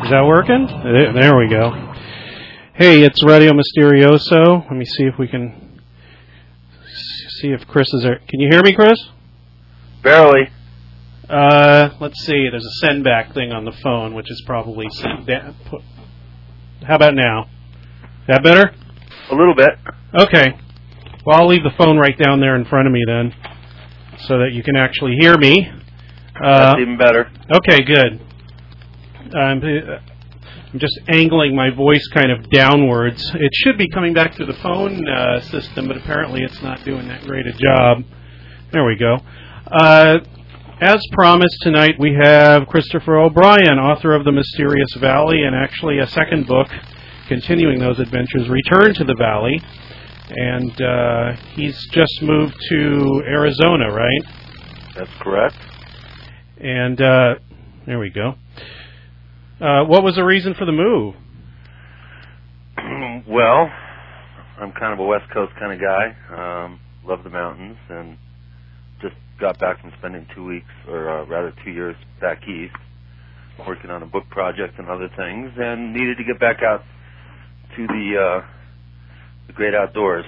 that working? There we go. Hey, it's Radio Mysterioso. Let me see if we can see if Chris is there. Can you hear me, Chris? Barely. Let's see. There's a send back thing on the phone, which is probably sent down. How about now? That better? A little bit. Okay. Well, I'll leave the phone right down there in front of me then, so that you can actually hear me. That's even better. Okay, good. I'm just angling my voice kind of downwards. It should be coming back to the phone system, but apparently it's not doing that great a job. There we go. As promised, tonight we have Christopher O'Brien, author of The Mysterious Valley, and actually a second book continuing those adventures, Return to the Valley. And he's just moved to Arizona, right? That's correct. And there we go. What was the reason for the move? Well, I'm kind of a West Coast kind of guy. Love the mountains, and just got back from spending 2 weeks, or rather 2 years back east, working on a book project and other things, and needed to get back out to the great outdoors.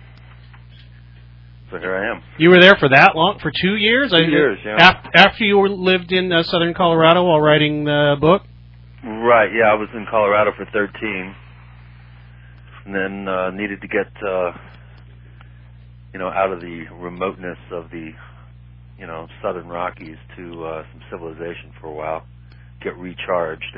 So here I am. You were there for that long? For 2 years? 2 years, yeah. After you lived in southern Colorado while writing the book? Right, yeah. I was in Colorado for 13, and then needed to get, out of the remoteness of the, southern Rockies to some civilization for a while, get recharged.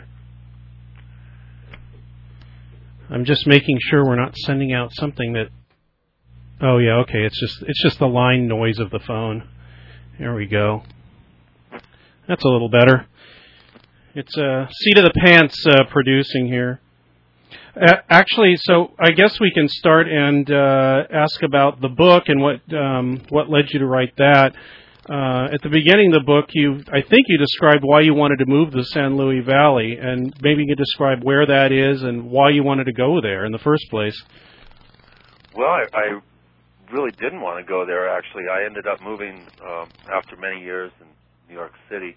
I'm just making sure we're not sending out something that... Oh, yeah, okay. It's just the line noise of the phone. There we go. That's a little better. It's seat of the pants producing here. Actually, so I guess we can start and ask about the book and what led you to write that. At the beginning of the book, I think you described why you wanted to move to the San Luis Valley, and maybe you could describe where that is and why you wanted to go there in the first place. Well, I really didn't want to go there, actually. I ended up moving after many years in New York City.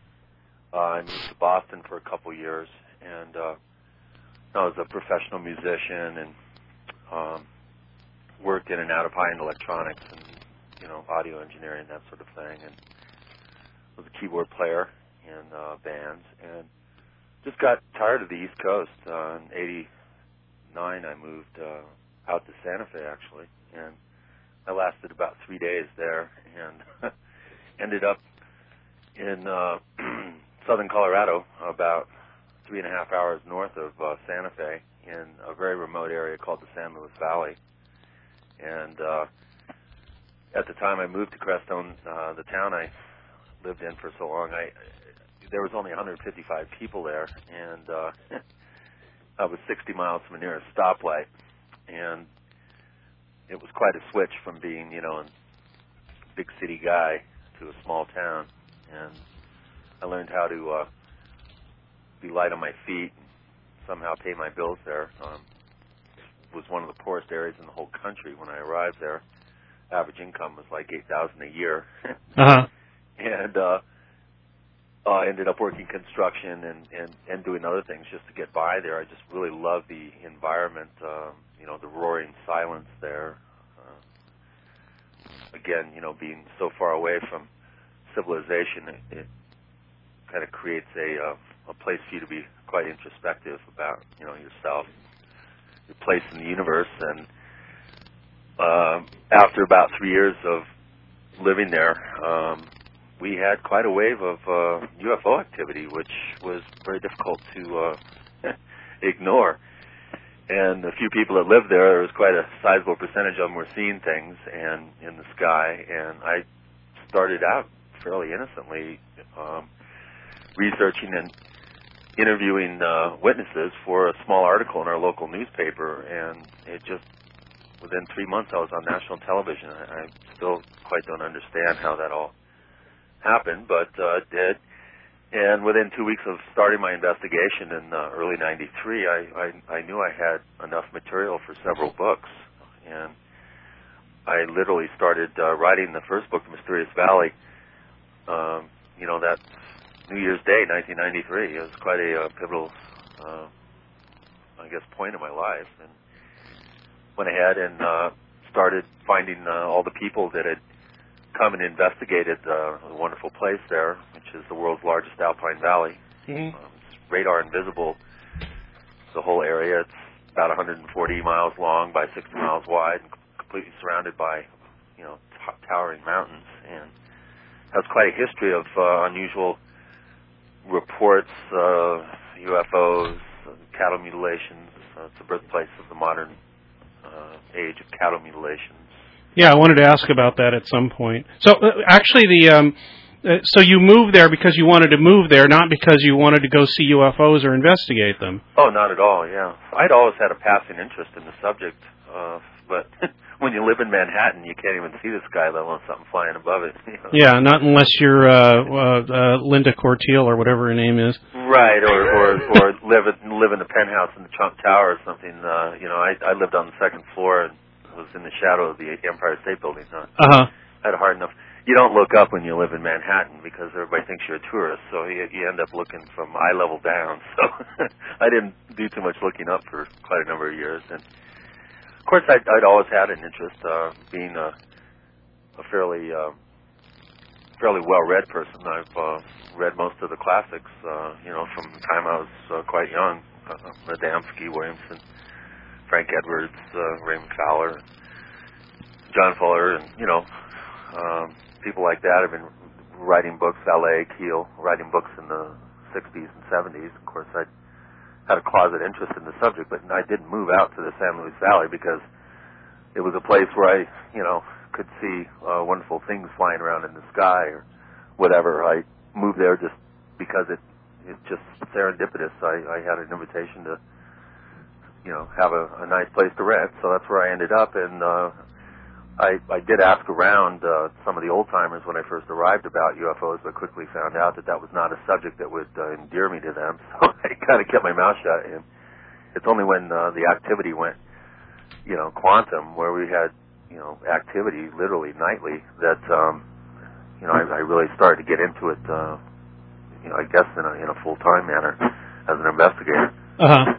I moved to Boston for a couple years, and I was a professional musician and worked in and out of high-end electronics and, audio engineering, that sort of thing, and was a keyboard player in bands, and just got tired of the East Coast. In '89, I moved out to Santa Fe, actually, and I lasted about 3 days there, and ended up in southern Colorado, about 3.5 hours north of Santa Fe, in a very remote area called the San Luis Valley. And at the time I moved to Crestone, the town I lived in for so long, there was only 155 people there, and I was 60 miles from the nearest stoplight, and it was quite a switch from being, a big city guy to a small town, and I learned how to be light on my feet and somehow pay my bills there. It was one of the poorest areas in the whole country when I arrived there. Average income was like $8,000 a year. Uh-huh. And I ended up working construction and doing other things just to get by there. I just really loved the environment, the roaring silence there. Again, being so far away from civilization, it kind of creates a place for you to be quite introspective about, yourself, your place in the universe. And after about 3 years of living there, we had quite a wave of UFO activity, which was very difficult to ignore. And the few people that lived there was quite a sizable percentage of them were seeing things and in the sky. And I started out fairly innocently researching and interviewing witnesses for a small article in our local newspaper, and it just, within 3 months I was on national television. I still quite don't understand how that all happened, but it did. And within 2 weeks of starting my investigation in early '93, I knew I had enough material for several books, and I literally started writing the first book, The Mysterious Valley, that New Year's Day, 1993. It was quite a pivotal I guess, point in my life, and went ahead and started finding all the people that had come and investigated the wonderful place there, which is the world's largest alpine valley. Mm-hmm. It's radar invisible, the whole area. It's about 140 miles long by 60 miles wide, and completely surrounded by, towering mountains, and has quite a history of unusual reports, UFOs, cattle mutilations. It's the birthplace of the modern age of cattle mutilations. Yeah, I wanted to ask about that at some point. So, actually, so you moved there because you wanted to move there, not because you wanted to go see UFOs or investigate them. Oh, not at all, yeah. I'd always had a passing interest in the subject, but when you live in Manhattan, you can't even see the sky, let alone something flying above it. Yeah, not unless you're Linda Corteil or whatever her name is. Right, or live in the penthouse in the Trump Tower or something. I lived on the second floor and was in the shadow of the Empire State Building. Uh-huh. I had a hard enough. You don't look up when you live in Manhattan because everybody thinks you're a tourist, so you end up looking from eye level down. So I didn't do too much looking up for quite a number of years. And of course, I'd always had an interest, being a fairly well-read person. I've read most of the classics, from the time I was quite young. Adamski, Williamson, Frank Edwards, Raymond Fowler, John Fuller, and, people like that have been writing books, Vallée, Keel, writing books in the 60s and 70s. Of course, I had a closet interest in the subject, but I didn't move out to the San Luis Valley because it was a place where I, could see wonderful things flying around in the sky or whatever. I moved there just because it's just serendipitous. I had an invitation to, have a nice place to rent, so that's where I ended up. And I did ask around some of the old-timers when I first arrived about UFOs, but quickly found out that was not a subject that would endear me to them, so I kind of kept my mouth shut. And it's only when the activity went, quantum, where we had, activity literally nightly, that, I really started to get into it, I guess in a full-time manner as an investigator. Uh-huh.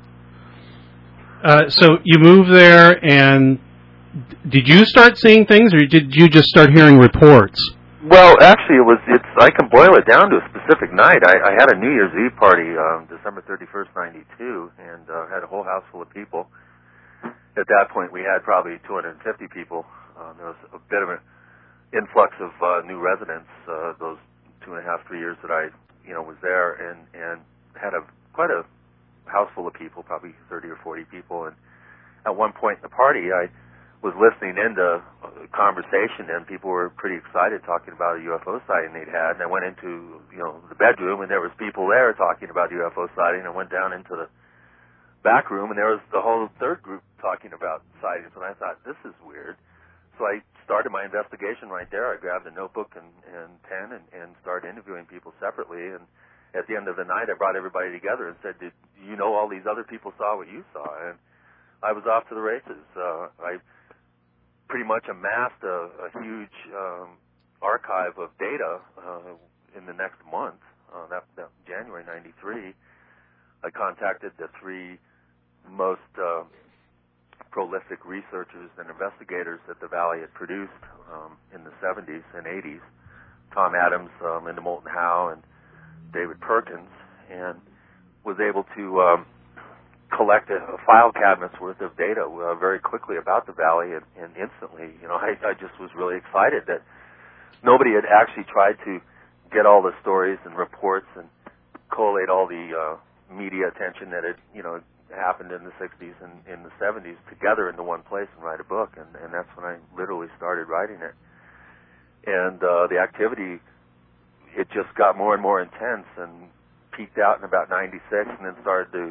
So you moved there, and did you start seeing things, or did you just start hearing reports? Well, actually, I can boil it down to a specific night. I had a New Year's Eve party, December 31st, 92, and had a whole house full of people. At that point, we had probably 250 people. There was a bit of an influx of new residents those 2.5, 3 years that I, was there, and had quite a house full of people, probably 30 or 40 people. And at one point in the party, I was listening into a conversation, and people were pretty excited talking about a UFO sighting they'd had. And I went into, the bedroom, and there was people there talking about UFO sighting. I went down into the back room, and there was the whole third group talking about sightings. And I thought, this is weird. So I started my investigation right there. I grabbed a notebook and pen and started interviewing people separately. And at the end of the night, I brought everybody together and said, "Did you know all these other people saw what you saw?" And I was off to the races. I pretty much amassed a huge archive of data in the next month. That January '93, I contacted the three most prolific researchers and investigators that the Valley had produced in the 70s and 80s, Tom Adams, Linda Moulton Howe, and David Perkins, and was able to collect a file cabinet's worth of data very quickly about the Valley, and instantly, I just was really excited that nobody had actually tried to get all the stories and reports and collate all the media attention that had, happened in the 60s and in the 70s together into one place and write a book, and that's when I literally started writing it. And the activity, it just got more and more intense and peaked out in about 96 and then started to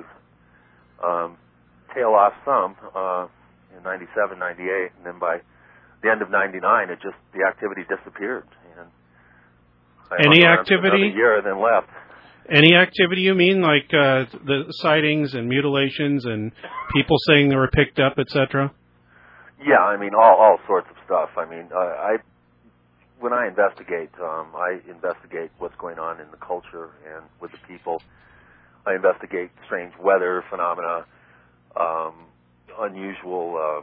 tail off some in 97, 98, and then by the end of 99, the activity disappeared. And Any activity? Another year and then left. Any activity, you mean, like the sightings and mutilations and people saying they were picked up, etc.? Yeah, all sorts of stuff. When I investigate what's going on in the culture and with the people. I investigate strange weather phenomena, unusual,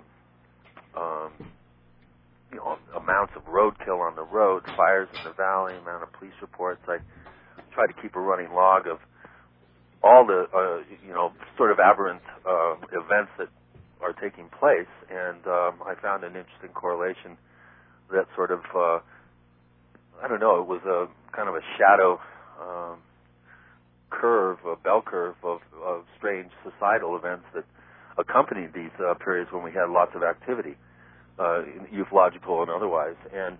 amounts of roadkill on the road, fires in the valley, amount of police reports. I try to keep a running log of all the, sort of aberrant events that are taking place, and I found an interesting correlation that sort of, it was a kind of a shadow curve, a bell curve of strange societal events that accompanied these periods when we had lots of activity, ufological and otherwise. And,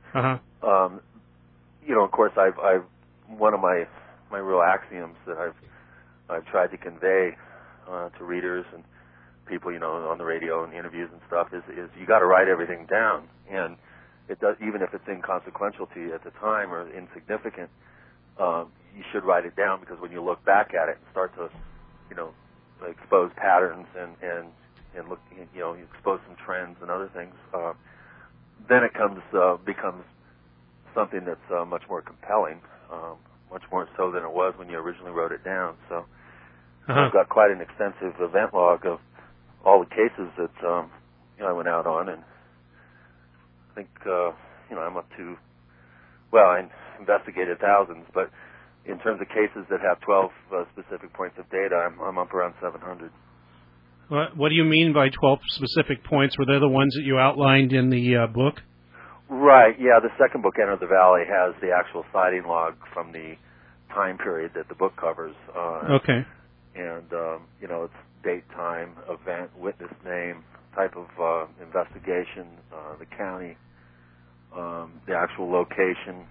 of course, I've one of my real axioms that I've tried to convey to readers and people, on the radio and interviews and stuff is you got to write everything down. And it does, even if it's inconsequential to you at the time or insignificant, you should write it down, because when you look back at it and start to, expose patterns and look, you expose some trends and other things, then it becomes something that's much more compelling, much more so than it was when you originally wrote it down. So I've got quite an extensive event log of all the cases that I went out on, and I think I'm up to, I investigated thousands, but in terms of cases that have 12 specific points of data, I'm up around 700. What do you mean by 12 specific points? Were they the ones that you outlined in the book? Right, yeah. The second book, Enter the Valley, has the actual sighting log from the time period that the book covers. Okay. And, it's date, time, event, witness name, type of investigation, the county, the actual location,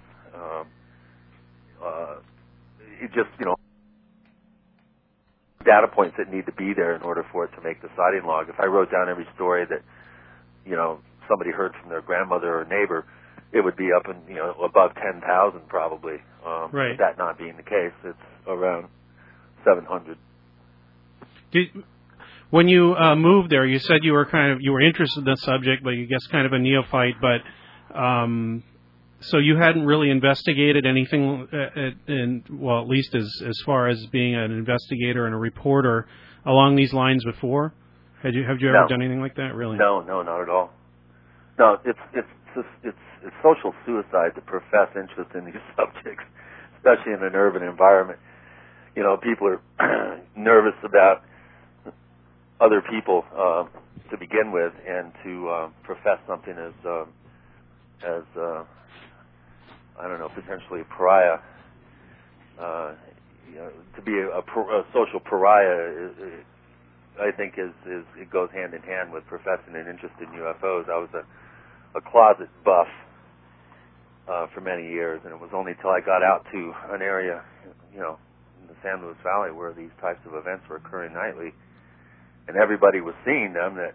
data points that need to be there in order for it to make the sighting log. If I wrote down every story that, somebody heard from their grandmother or neighbor, it would be up in, above 10,000 probably. Right. That not being the case, it's around 700. When you moved there, you said you were interested in the subject, but you guess kind of a neophyte. But so you hadn't really investigated anything, at least as far as being an investigator and a reporter along these lines before. Have you ever done anything like that? Really? No, not at all. No, it's social suicide to profess interest in these subjects, especially in an urban environment. People are nervous about other people to begin with, and to profess something as potentially a pariah. To be a social pariah, I think it goes hand in hand with professing an interest in UFOs. I was a closet buff for many years, and it was only till I got out to an area, in the San Luis Valley, where these types of events were occurring nightly, and everybody was seeing them, that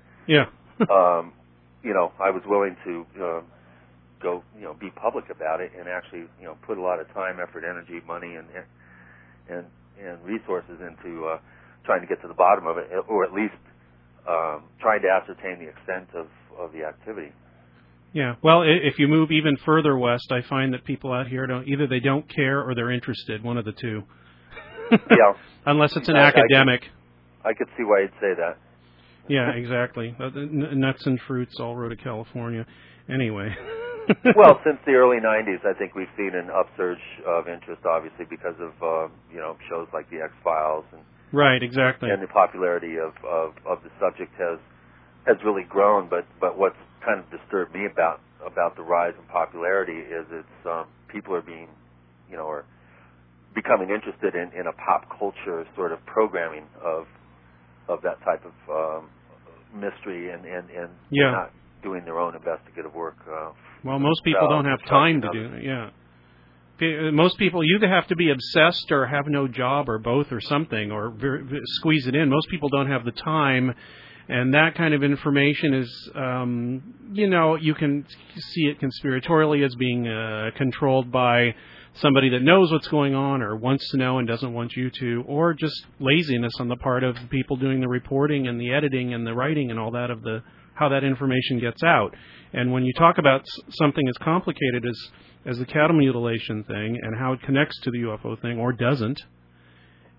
I was willing to go, be public about it, and actually, put a lot of time, effort, energy, money, and resources into trying to get to the bottom of it, or at least trying to ascertain the extent of the activity. Yeah. Well, if you move even further west, I find that people out here either they don't care or they're interested, one of the two. Yeah. Unless it's an academic. I could see why you'd say that. Yeah, exactly. Nuts and fruits, all road to California. Anyway. Well, since the early 90s, I think we've seen an upsurge of interest, obviously, because of shows like the X-Files, and right, exactly, and the popularity of the subject has really grown. But what's kind of disturbed me about the rise in popularity is it's people are being, or becoming interested in a pop culture sort of programming of that type of mystery, and not doing their own investigative work. Well, most people don't have time to do it. Yeah. Most people either have to be obsessed or have no job or both or something, or squeeze it in. Most people don't have the time, and that kind of information is, you can see it conspiratorially as being controlled by somebody that knows what's going on or wants to know and doesn't want you to, or just laziness on the part of people doing the reporting and the editing and the writing and all that of how that information gets out. And when you talk about something as complicated as the cattle mutilation thing and how it connects to the UFO thing or doesn't,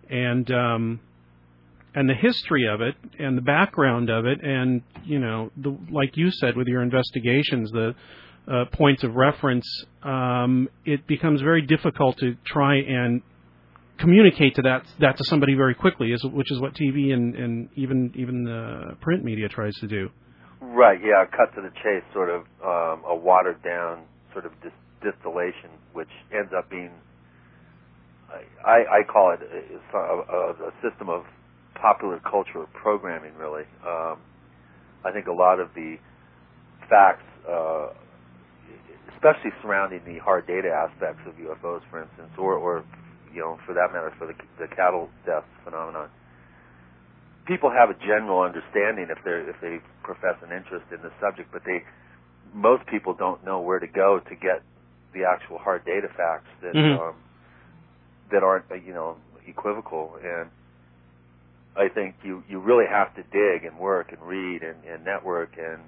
and the history of it and the background of it, and like you said with your investigations, the points of reference, it becomes very difficult to try and communicate that to somebody very quickly, which is what TV and even the print media tries to do. Right. Yeah. Cut to the chase, sort of a watered down sort of distillation, which ends up being, I call it a system of popular culture programming, really. I think a lot of the facts, especially surrounding the hard data aspects of UFOs, for instance, or for that matter, for the cattle death phenomenon, people have a general understanding if they profess an interest in the subject, but most people don't know where to go to get the actual hard data facts that that aren't equivocal. And I think you really have to dig and work and read and network and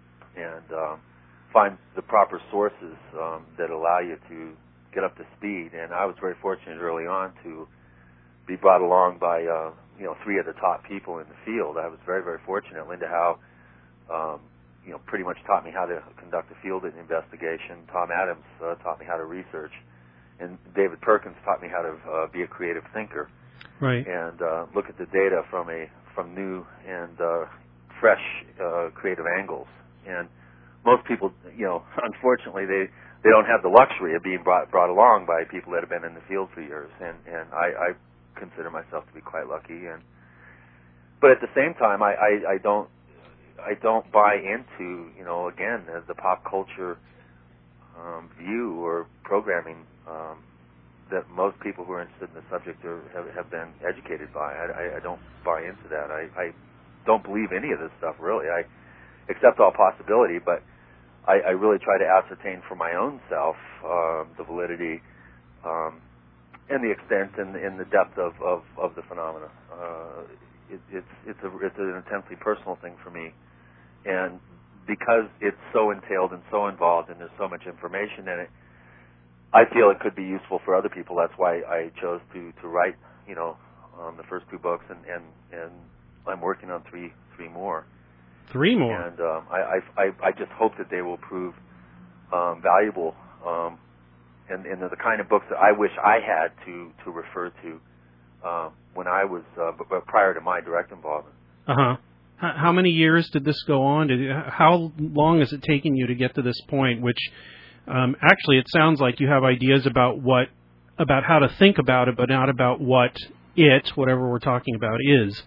find the proper sources that allow you to get up to speed. And I was very fortunate early on to be brought along by three of the top people in the field. I was very, very fortunate. Linda Howe pretty much taught me how to conduct a field investigation. Tom Adams taught me how to research, and David Perkins taught me how to be a creative thinker. Right. And look at the data from new and fresh creative angles. And most people, unfortunately, they don't have the luxury of being brought along by people that have been in the field for years. And I consider myself to be quite lucky. But at the same time, I don't buy into again the pop culture view or programming that most people who are interested in the subject have been educated by. I don't buy into that. I don't believe any of this stuff, really. I accept all possibility, but I really try to ascertain for my own self the validity and the extent and the depth of the phenomena. It's an intensely personal thing for me, and because it's so entailed and so involved and there's so much information in it, I feel it could be useful for other people. That's why I chose to write, the first two books, and I'm working on three more. 3 more. And I just hope that they will prove valuable, and they're the kind of books that I wish I had to refer to when I was prior to my direct involvement. Uh-huh. How many years did this go on? How long is it taking you to get to this point, which actually, it sounds like you have ideas about how to think about it, but not about whatever we're talking about is.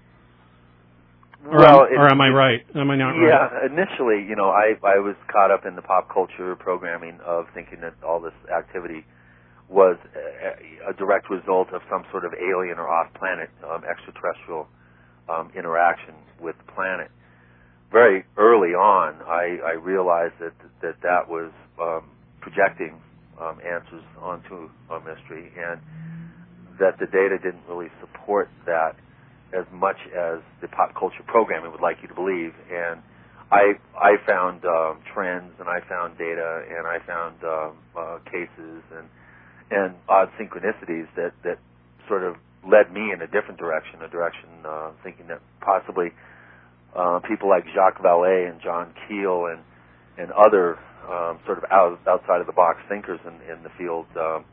Or am I right? Am I not right? Yeah, initially, I was caught up in the pop culture programming of thinking that all this activity was a direct result of some sort of alien or off-planet extraterrestrial interaction with the planet. Very early on, I realized that was projecting answers onto a mystery, and that the data didn't really support that as much as the pop culture programming would like you to believe. And I found trends, and I found data, and I found cases and odd synchronicities that sort of led me in a different direction, thinking that possibly people like Jacques Vallée and John Keel and other sort of outside of the box thinkers in the field,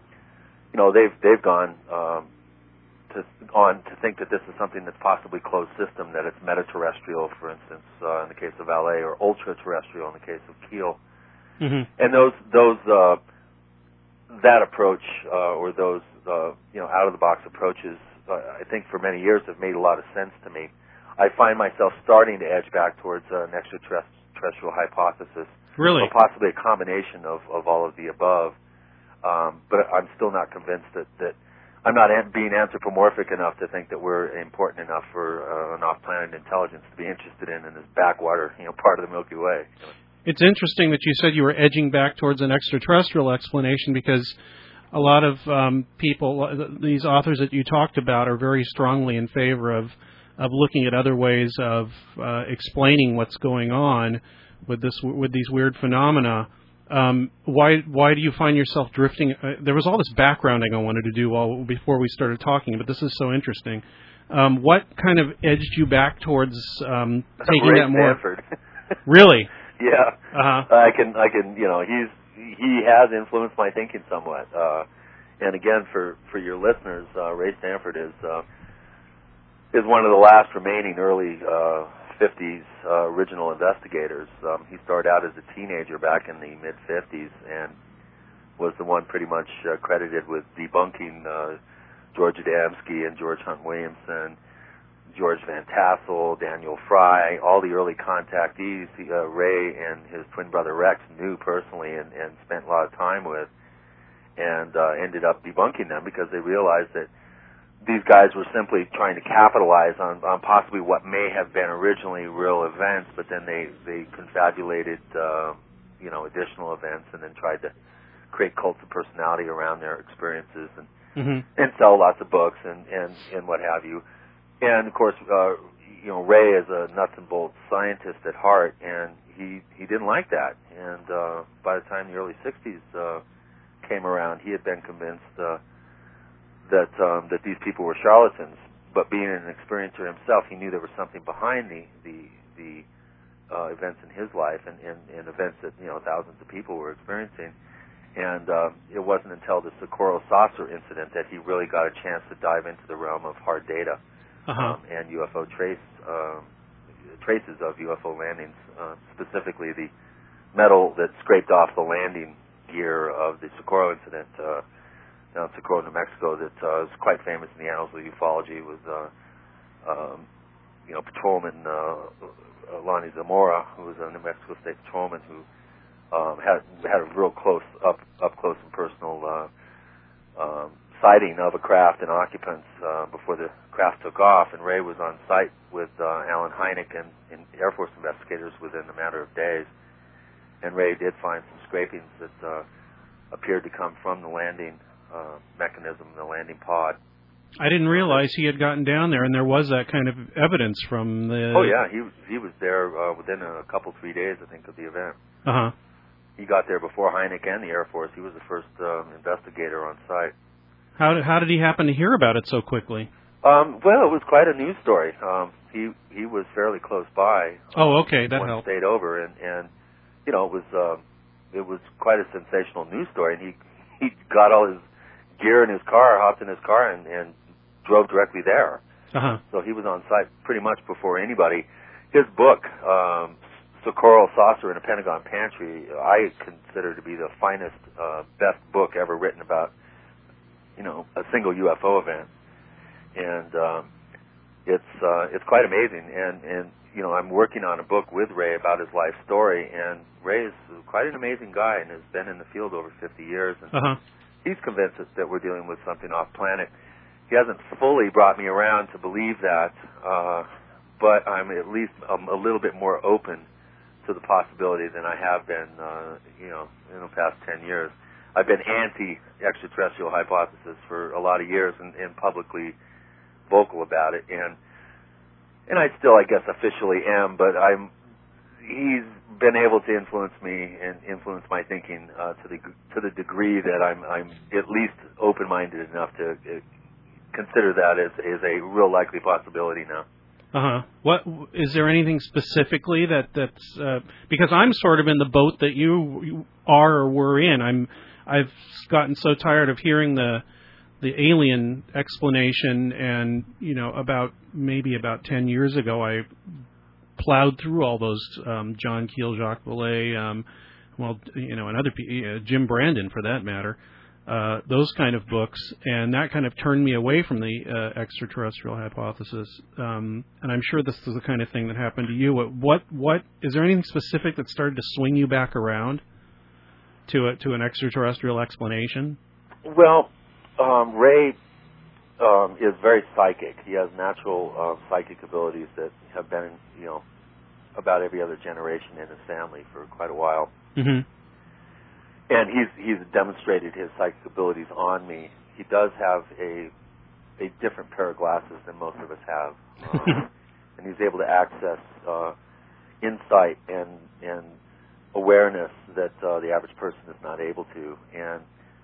they've gone on to think that this is something that's possibly closed system, that it's meta-terrestrial, for instance, in the case of Vallée, or ultra-terrestrial in the case of Keel. Mm-hmm. And that approach, or those out-of-the-box approaches, I think for many years have made a lot of sense to me. I find myself starting to edge back towards an extraterrestrial hypothesis. Really? Or possibly a combination of all of the above. But I'm still not convinced that I'm not being anthropomorphic enough to think that we're important enough for an off-planet intelligence to be interested in this backwater, part of the Milky Way. It's interesting that you said you were edging back towards an extraterrestrial explanation, because a lot of people, these authors that you talked about, are very strongly in favor of looking at other ways of explaining what's going on with these weird phenomena. Why do you find yourself drifting? There was all this backgrounding I wanted to do before we started talking, but this is so interesting. What kind of edged you back towards taking Ray that more? Stanford. Really? Yeah. Uh-huh. I can. He has influenced my thinking somewhat. And again, for your listeners, Ray Stanford is one of the last remaining early 50s original investigators. He started out as a teenager back in the mid-50s and was the one pretty much credited with debunking George Adamski and George Hunt Williamson, George Van Tassel, Daniel Fry, all the early contactees Ray and his twin brother Rex knew personally and spent a lot of time with, and ended up debunking them because they realized that these guys were simply trying to capitalize on possibly what may have been originally real events, but then they confabulated additional events and then tried to create cults of personality around their experiences and sell lots of books and what have you. And of course, Ray is a nuts and bolts scientist at heart, and he didn't like that. And by the time the early '60s came around, he had been convinced that these people were charlatans. But being an experiencer himself, he knew there was something behind the events in his life and events that thousands of people were experiencing. And it wasn't until the Socorro saucer incident that he really got a chance to dive into the realm of hard data and UFO traces of UFO landings, specifically the metal that scraped off the landing gear of the Socorro incident down in Socorro, New Mexico, that is quite famous in the annals of ufology. It was patrolman Lonnie Zamora, who was a New Mexico State patrolman, who had a real up close and personal sighting of a craft and occupants before the craft took off. And Ray was on site with Alan Hynek and Air Force investigators within a matter of days. And Ray did find some scrapings that appeared to come from the landing mechanism, the landing pod. I didn't realize he had gotten down there, and there was that kind of evidence from the... Oh, yeah. He was there within a couple, 3 days, I think, of the event. Uh-huh. He got there before Hynek and the Air Force. He was the first investigator on site. How did he happen to hear about it so quickly? Well, it was quite a news story. He was fairly close by. Oh, okay, that one helped. Stayed over, and it was quite a sensational news story. And he got all his gear in his car, hopped in his car, and drove directly there. Uh-huh. So he was on site pretty much before anybody. His book, Socorro Saucer in a Pentagon Pantry, I consider to be the finest, best book ever written about, a single UFO event. And it's quite amazing. And I'm working on a book with Ray about his life story, and Ray is quite an amazing guy and has been in the field over 50 years. And he's convinced that we're dealing with something off planet. He hasn't fully brought me around to believe that, but I'm at least a little bit more open to the possibility than I have been, in the past 10 years. I've been anti-extraterrestrial hypothesis for a lot of years and publicly vocal about it, and I still, I guess, officially am, but he's been able to influence me and influence my thinking to the degree that I'm at least open-minded enough to consider that as a real likely possibility now. What is there anything specifically that's because I'm sort of in the boat that you are or were in. I've gotten so tired of hearing the alien explanation, and about 10 years ago I plowed through all those John Keel, Jacques Vallée, and other Jim Brandon for that matter. Those kind of books, and that kind of turned me away from the extraterrestrial hypothesis. And I'm sure this is the kind of thing that happened to you. What is there anything specific that started to swing you back around to an extraterrestrial explanation? Well, Ray is very psychic. He has natural psychic abilities that have been, about every other generation in his family for quite a while. Mm-hmm. And he's demonstrated his psychic abilities on me. He does have a different pair of glasses than most of us have, and he's able to access insight and awareness that the average person is not able to. And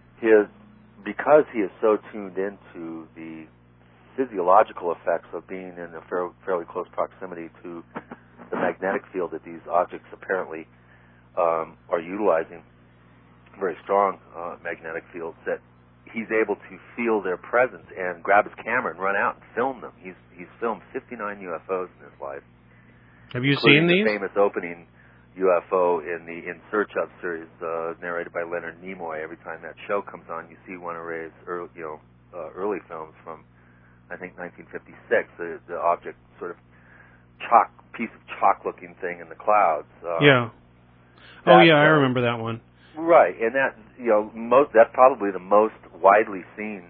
because he is so tuned into the physiological effects of being in a fairly close proximity to the magnetic field that these objects apparently are utilizing, very strong magnetic fields, that he's able to feel their presence and grab his camera and run out and film them. He's filmed 59 UFOs in his life. Have you seen these? The famous opening UFO in the In Search Of series, narrated by Leonard Nimoy. Every time that show comes on, you see one of Ray's early films from, I think, 1956. The object, sort of piece of chalk-looking thing in the clouds. Yeah. Oh yeah, I remember that one. Right, and that that's probably the most widely seen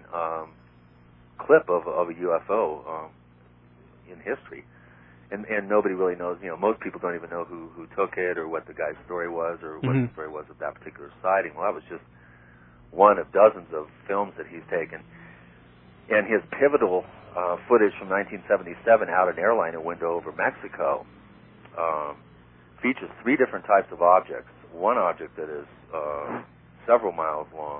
clip of a UFO in history. And nobody really knows, most people don't even know who took it or what the guy's story was or what the story was of that particular sighting. Well, that was just one of dozens of films that he's taken. And his pivotal footage from 1977 out an airliner window over Mexico features three different types of objects. One object that is several miles long,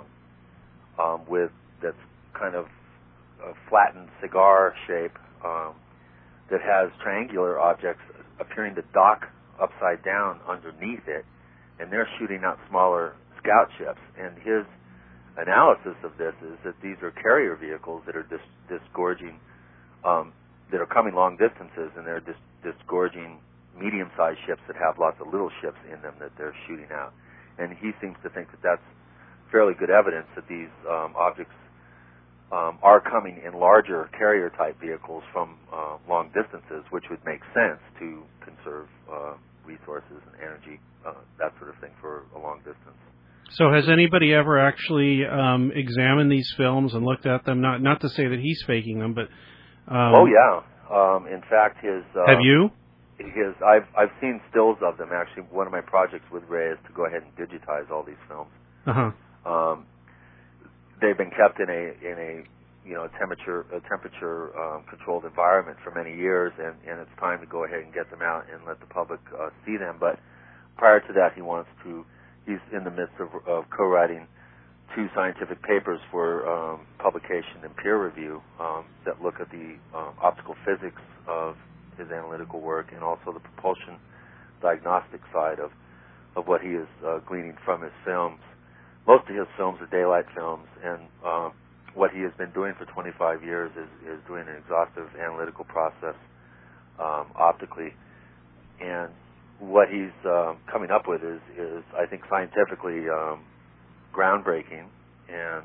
that's kind of a flattened cigar shape, that has triangular objects appearing to dock upside down underneath it, and they're shooting out smaller scout ships. And his analysis of this is that these are carrier vehicles that are disgorging, that are coming long distances, and they're disgorging medium-sized ships that have lots of little ships in them that they're shooting out. And he seems to think that that's fairly good evidence that these objects are coming in larger carrier-type vehicles from long distances, which would make sense to conserve resources and energy, that sort of thing, for a long distance. So has anybody ever actually examined these films and looked at them? Not to say that he's faking them, but... oh, yeah. In fact, his... have you? I've seen stills of them. Actually, one of my projects with Ray is to go ahead and digitize all these films. Uh-huh. They've been kept in a temperature controlled environment for many years, and it's time to go ahead and get them out and let the public see them. But prior to that, he's in the midst of co-writing 2 scientific papers for publication and peer review that look at the optical physics of his analytical work and also the propulsion diagnostic side of what he is gleaning from his films. Most of his films are daylight films, and what he has been doing for 25 years is doing an exhaustive analytical process optically. And what he's coming up with is I think, scientifically groundbreaking, and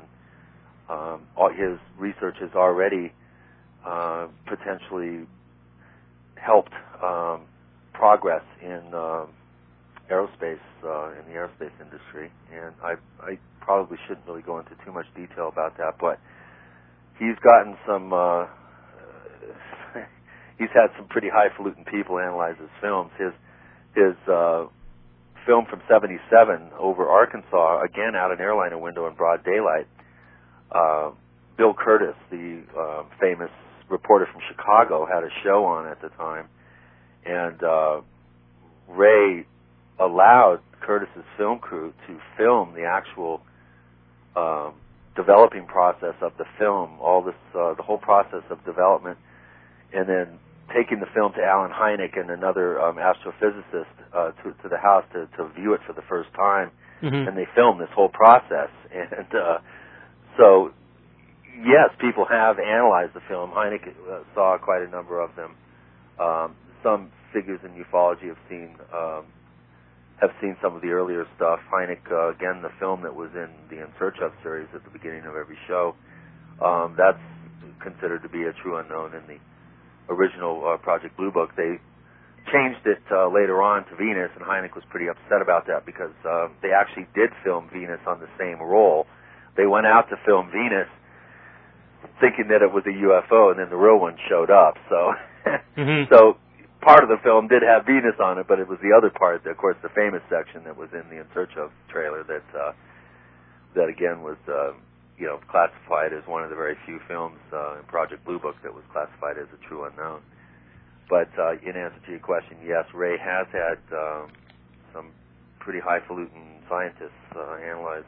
his research has already potentially helped progress in aerospace, in the aerospace industry. And I probably shouldn't really go into too much detail about that, but he's gotten some, he's had some pretty highfalutin people analyze his films. His film from 77 over Arkansas, again out an airliner window in broad daylight, Bill Curtis, the famous reporter from Chicago, had a show on at the time, and Ray allowed Curtis's film crew to film the actual developing process of the film, all this, the whole process of development, and then taking the film to Alan Hynek and another astrophysicist to the house to view it for the first time, and they filmed this whole process. And so, yes, people have analyzed the film. Hynek saw quite a number of them. Some figures in ufology have seen some of the earlier stuff. Hynek, again, the film that was in the In Search Of series at the beginning of every show, that's considered to be a true unknown in the original Project Blue Book. They changed it later on to Venus, and Hynek was pretty upset about that because they actually did film Venus on the same roll. They went out to film Venus thinking that it was a UFO, and then the real one showed up. So, so part of the film did have Venus on it, but it was the other part, of course, the famous section that was in the In Search Of trailer that again was classified as one of the very few films in Project Blue Book that was classified as a true unknown. But in answer to your question, yes, Ray has had some pretty highfalutin scientists analyze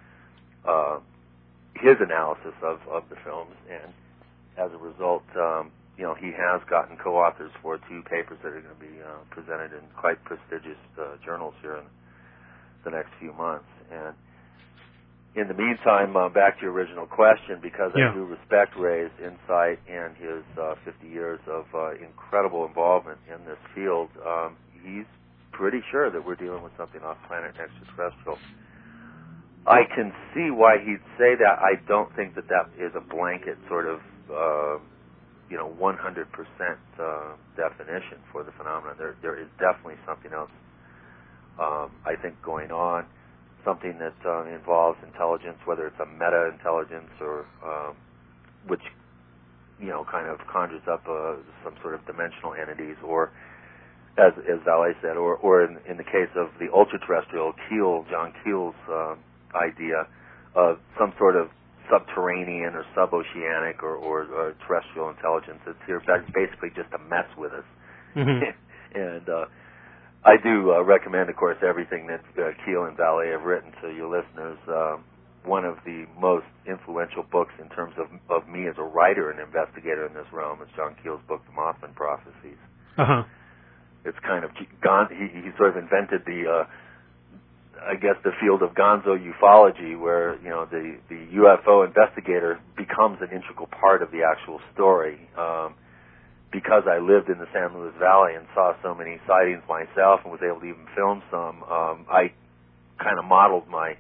his analysis of the films, and as a result, he has gotten co-authors for 2 papers that are going to be presented in quite prestigious journals here in the next few months. And in the meantime, back to your original question, because I do respect Ray's insight and his 50 years of incredible involvement in this field, he's pretty sure that we're dealing with something off-planet and extraterrestrial. I can see why he'd say that. I don't think that is a blanket sort of 100% definition for the phenomenon. There is definitely something else, I think, going on, something that involves intelligence, whether it's a meta-intelligence or which, kind of conjures up some sort of dimensional entities, or, as Vallée said, or in the case of the ultra-terrestrial, John Keel's idea of some sort of subterranean or suboceanic or terrestrial intelligence that's here basically just to mess with us. Mm-hmm. And I do recommend, of course, everything that Keel and Vallée have written to your listeners. One of the most influential books in terms of me as a writer and investigator in this realm is John Keel's book, The Mothman Prophecies. Uh-huh. It's kind of gone. He sort of invented the field of gonzo ufology, where the UFO investigator becomes an integral part of the actual story. Because I lived in the San Luis Valley and saw so many sightings myself and was able to even film some, I kind of modeled my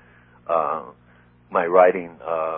writing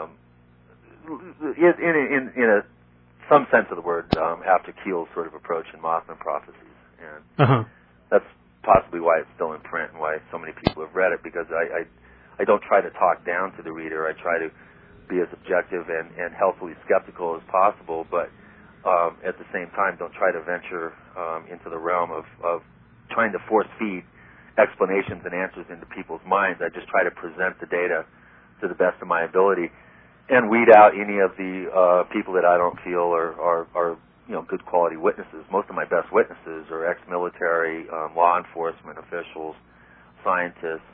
in some sense of the word after Keel's sort of approach in Mothman Prophecies, and that's possibly why it's still in print and why so many people have read it, because I don't try to talk down to the reader. I try to be as objective and healthily skeptical as possible, but at the same time don't try to venture into the realm of trying to force feed explanations and answers into people's minds. I just try to present the data to the best of my ability and weed out any of the people that I don't feel are good quality witnesses. Most of my best witnesses are ex-military, law enforcement officials, scientists,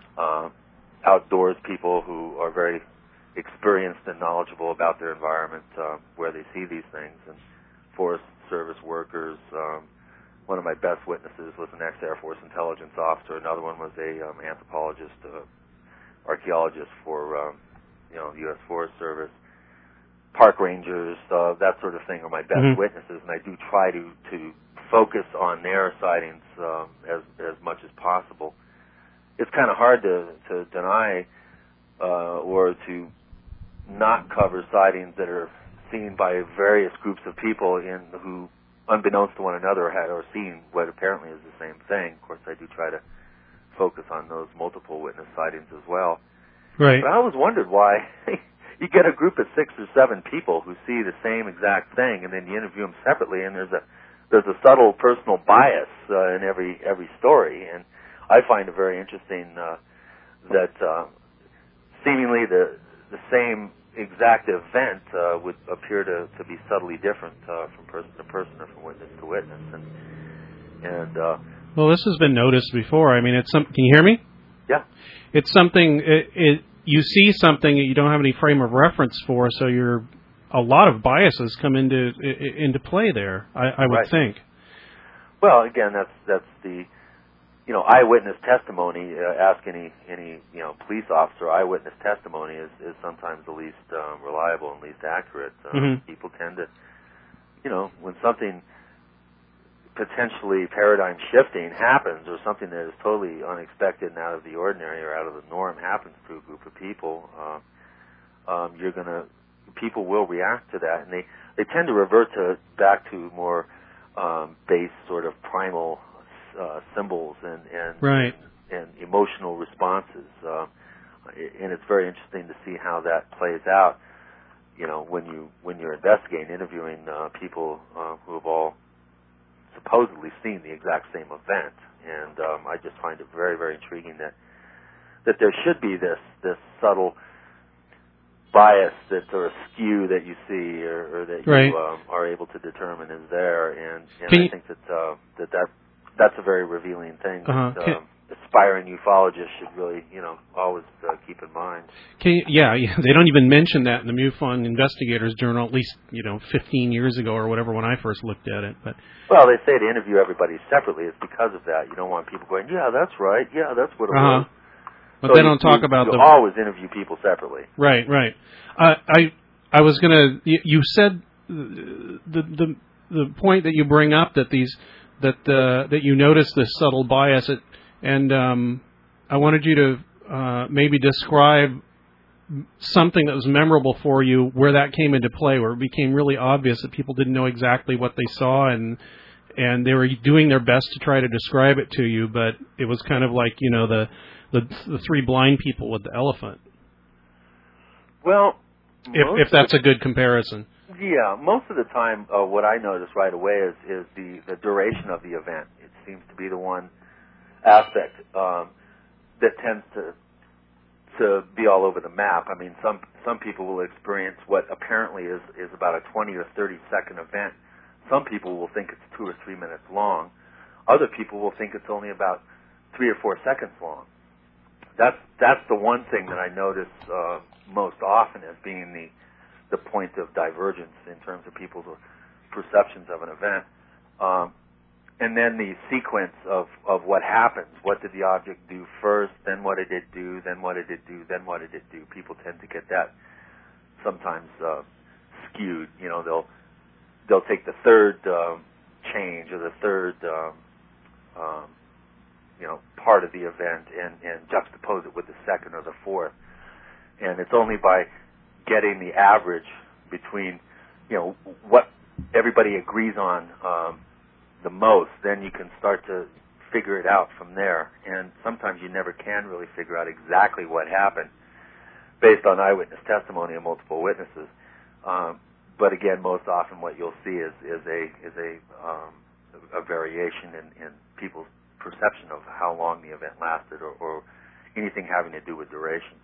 outdoors people who are very experienced and knowledgeable about their environment, where they see these things, and Forest Service workers. One of my best witnesses was an ex-Air Force intelligence officer. Another one was a anthropologist, archaeologist for U.S. Forest Service. Park rangers, that sort of thing are my best witnesses, and I do try to focus on their sightings as much as possible. It's kind of hard to deny or to not cover sightings that are seen by various groups of people who, unbeknownst to one another, are seeing what apparently is the same thing. Of course, I do try to focus on those multiple witness sightings as well. Right. But I always wondered why you get a group of 6 or 7 people who see the same exact thing, and then you interview them separately, and there's a subtle personal bias in every story. And I find it very interesting that seemingly the same exact event would appear to be subtly different from person to person or from witness to witness. And well, this has been noticed before. I mean, can you hear me? Yeah. It's something. You see something that you don't have any frame of reference for, so a lot of biases come into play there. I would think. Well, again, that's the eyewitness testimony. Ask any police officer. Eyewitness testimony is sometimes the least reliable and least accurate. People tend to, when something potentially paradigm shifting happens, or something that is totally unexpected and out of the ordinary or out of the norm happens to a group of people, people will react to that, and they tend to revert back to more base sort of primal symbols and emotional responses, and it's very interesting to see how that plays out. When you're investigating, interviewing people who have all supposedly seen the exact same event, and I just find it very, very intriguing that there should be this subtle bias or skew that you see or that you are able to determine is there, and I think that's a very revealing thing aspiring ufologists should really, always keep in mind. Yeah, they don't even mention that in the MUFON Investigators Journal, at least 15 years ago or whatever when I first looked at it. But well, they say to interview everybody separately. It's because of that. You don't want people going, yeah, that's right, yeah, that's what it was. But so they don't talk about you always interview people separately. Right. I was gonna. You said the point that you bring up that that you notice this subtle bias, and I wanted you to maybe describe something that was memorable for you where that came into play, where it became really obvious that people didn't know exactly what they saw, and they were doing their best to try to describe it to you, but it was kind of like the three blind people with the elephant. Well, if that's a good comparison. Yeah, most of the time, what I notice right away is the duration of the event. It seems to be the one aspect that tends to be all over the map. I mean, some people will experience what apparently is about a 20 or 30 second event. Some people will think it's 2 or 3 minutes long. Other people will think it's only about 3 or 4 seconds long. That's the one thing that I notice most often as being the point of divergence in terms of people's perceptions of an event. And then the sequence of what happens. What did the object do first, then what did it do, then what did it do, then what did it do? People tend to get that sometimes skewed. They'll take the third change or the third part of the event and juxtapose it with the second or the fourth. And it's only by getting the average between, what everybody agrees on the most, then you can start to figure it out from there. And sometimes you never can really figure out exactly what happened based on eyewitness testimony of multiple witnesses. But again, most often what you'll see is a variation in people's perception of how long the event lasted or anything having to do with duration.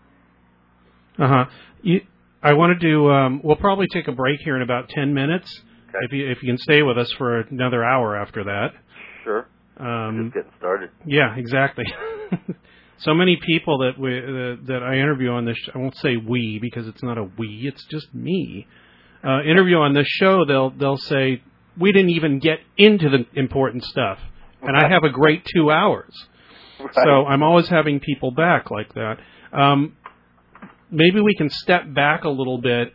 I wanted to. We'll probably take a break here in about 10 minutes. Okay. If you can stay with us for another hour after that. Sure. Just getting started. Yeah, exactly. So many people that I interview on this. I won't say we because it's not a we. It's just me. Interview on this show. They'll say we didn't even get into the important stuff, and I have a great 2 hours. Right. So I'm always having people back like that. Maybe we can step back a little bit,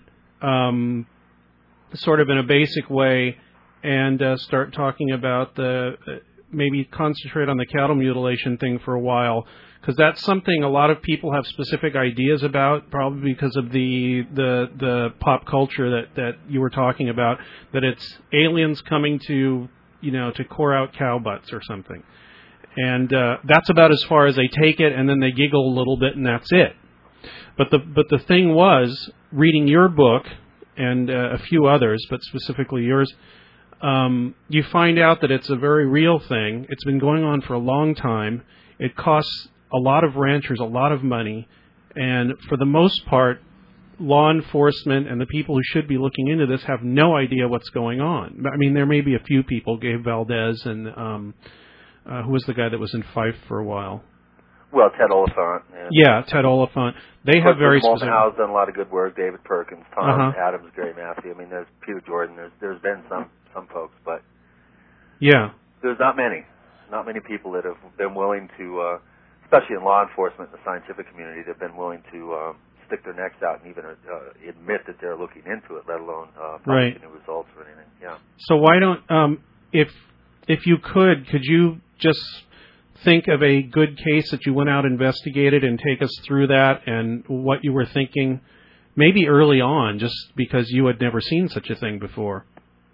sort of in a basic way, and start talking about maybe concentrate on the cattle mutilation thing for a while, because that's something a lot of people have specific ideas about, probably because of the pop culture that you were talking about, that it's aliens coming to core out cow butts or something. And that's about as far as they take it, and then they giggle a little bit, and that's it. But the thing was, reading your book and a few others, but specifically yours, you find out that it's a very real thing. It's been going on for a long time. It costs a lot of ranchers a lot of money, and for the most part, law enforcement and the people who should be looking into this have no idea what's going on. I mean, there may be a few people, Gabe Valdez and who was the guy that was in Fife for a while? Well, Ted Oliphant. Yeah, Ted Oliphant. They have very specific. Moltenhau's done a lot of good work. David Perkins, Tom Adams, Gary Matthew. I mean, there's Peter Jordan. There's been some folks, but there's not many. Not many people that have been willing to, especially in law enforcement and the scientific community, they've been willing to stick their necks out and even admit that they're looking into it, let alone publishing any results or anything. Yeah. So why don't if you could you just think of a good case that you went out and investigated and take us through that and what you were thinking, maybe early on, just because you had never seen such a thing before?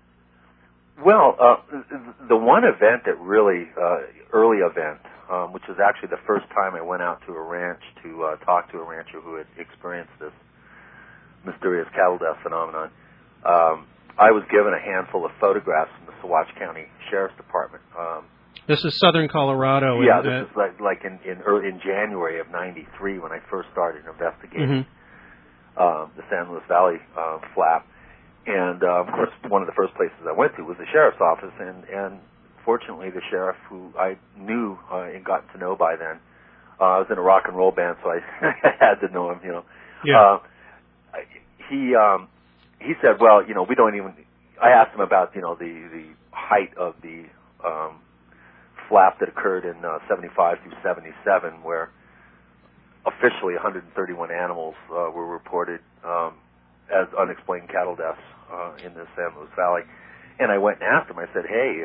Well, the one event that really, early event, which was actually the first time I went out to a ranch to talk to a rancher who had experienced this mysterious cattle death phenomenon, I was given a handful of photographs from the Saguache County Sheriff's Department. This is southern Colorado. Yeah, this is like in January of '93 when I first started investigating the San Luis Valley flap. And, of course, one of the first places I went to was the sheriff's office, and fortunately, the sheriff who I knew and gotten to know by then, I was in a rock and roll band, so I had to know him, Yeah. He said, well, we don't even. I asked him about, the height of the flap that occurred in 75 through 77, where officially 131 animals were reported as unexplained cattle deaths in the San Luis Valley. And I went and asked him. I said, hey,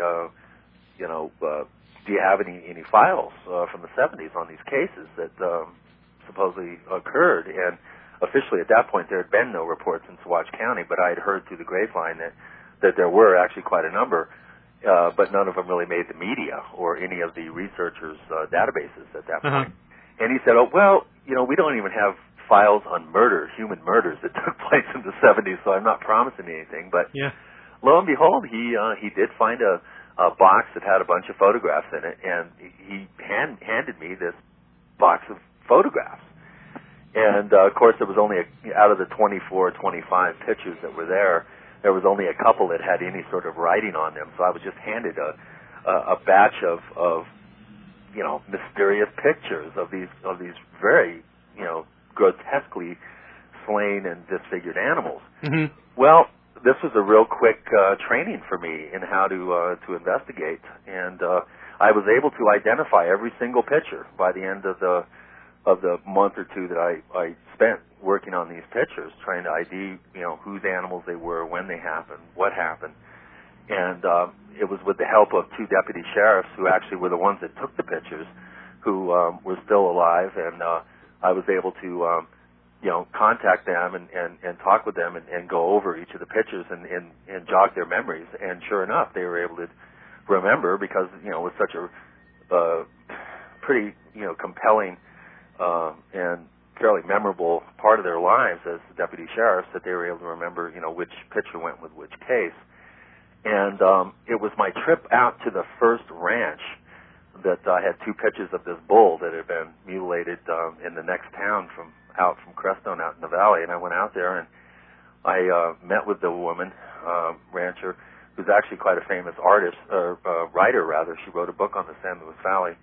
do you have any files from the 70s on these cases that supposedly occurred? And officially at that point there had been no reports in Saguache County, but I had heard through the grapevine that there were actually quite a number, but none of them really made the media or any of the researchers' databases at that point. And he said, oh, well, we don't even have files on human murders that took place in the 70s, so I'm not promising anything. But lo and behold, he did find a box that had a bunch of photographs in it, and he handed me this box of photographs. And, of course, there was only, out of the 24, 25 pictures that were there was only a couple that had any sort of writing on them. So I was just handed a batch of mysterious pictures of these very, grotesquely slain and disfigured animals. Mm-hmm. Well, this was a real quick training for me in how to investigate, and I was able to identify every single picture by the end of the month or two that I spent working on these pictures, trying to ID, whose animals they were, when they happened, what happened. And it was with the help of two deputy sheriffs who actually were the ones that took the pictures, who were still alive, and I was able to contact them and talk with them and go over each of the pictures and jog their memories. And sure enough, they were able to remember, because it was such a pretty compelling and fairly memorable part of their lives as deputy sheriffs, that they were able to remember which picture went with which case. And it was my trip out to the first ranch that I had two pictures of this bull that had been mutilated in the next town from Crestone out in the valley. And I went out there and I met with the woman, rancher, who's actually quite a famous artist, writer rather. She wrote a book on the San Luis Valley,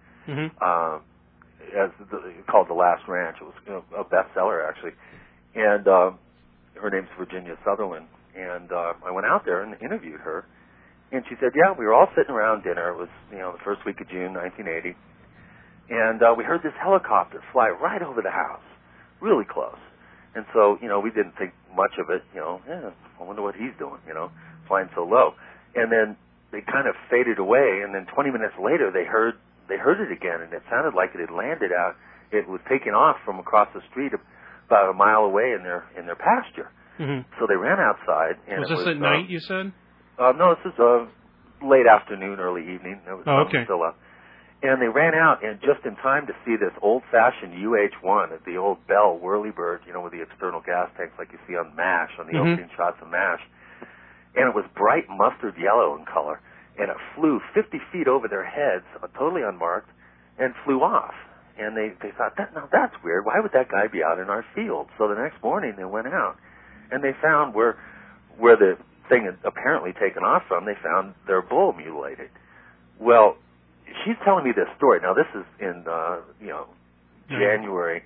called The Last Ranch. It was a bestseller actually. And her name's Virginia Sutherland. And I went out there and interviewed her. And she said, yeah, we were all sitting around dinner. It was, the first week of June, 1980. And we heard this helicopter fly right over the house, really close. And so, we didn't think much of it. I wonder what he's doing, flying so low. And then they kind of faded away. And then 20 minutes later, they heard it again. And it sounded like it had landed out. It was taking off from across the street about a mile away in their pasture. Mm-hmm. So they ran outside. And was this at night, you said? No, this is late afternoon, early evening. There was okay. Still up. And they ran out, and just in time to see this old-fashioned UH-1, the old Bell Whirlybird, with the external gas tanks like you see on MASH, on the opening shots of MASH. And it was bright mustard yellow in color, and it flew 50 feet over their heads, totally unmarked, and flew off. And they thought, now that's weird. Why would that guy be out in our field? So the next morning they went out, and they found where the thing had apparently taken off from, they found their bull mutilated. Well, she's telling me this story. Now, this is in, January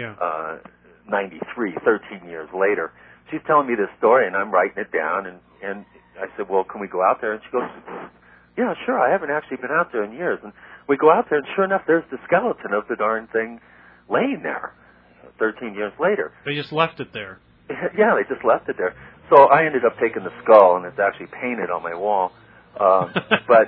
93, 13 years later. She's telling me this story, and I'm writing it down, and I said, well, can we go out there? And she goes, yeah, sure, I haven't actually been out there in years. And we go out there, and sure enough, there's the skeleton of the darn thing laying there 13 years later. They just left it there. Yeah, they just left it there. So I ended up taking the skull, and it's actually painted on my wall. But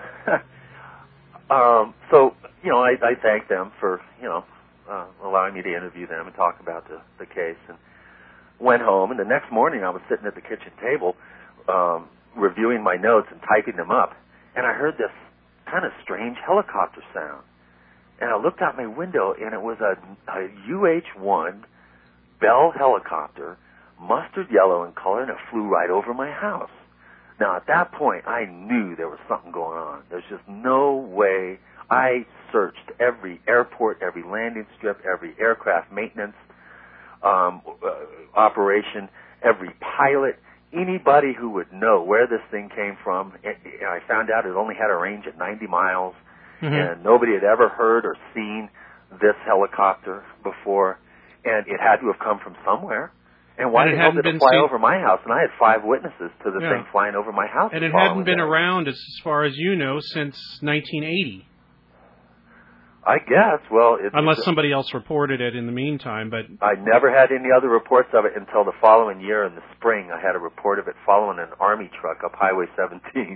so I thanked them for allowing me to interview them and talk about the case, and went home. And the next morning, I was sitting at the kitchen table reviewing my notes and typing them up, and I heard this kind of strange helicopter sound. And I looked out my window, and it was a UH-1 Bell helicopter, mustard yellow in color, and it flew right over my house. Now, at that point, I knew there was something going on. There's just no way. I searched every airport, every landing strip, every aircraft maintenance operation, every pilot, anybody who would know where this thing came from, and I found out it only had a range at 90 miles, and nobody had ever heard or seen this helicopter before, and it had to have come from somewhere. And why the hell did it fly over my house? And I had 5 witnesses to the thing flying over my house. And it hadn't been around, as far as you know, since 1980. I guess. Well, unless somebody else reported it in the meantime, but I never had any other reports of it until the following year in the spring. I had a report of it following an Army truck up Highway 17.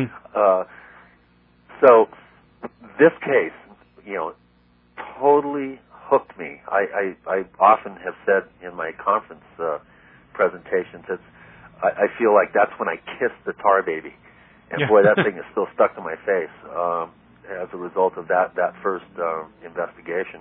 So this case, totally hooked me. I often have said in my conference presentations, I feel like that's when I kissed the tar baby, and boy, that thing is still stuck to my face. As a result of that first investigation.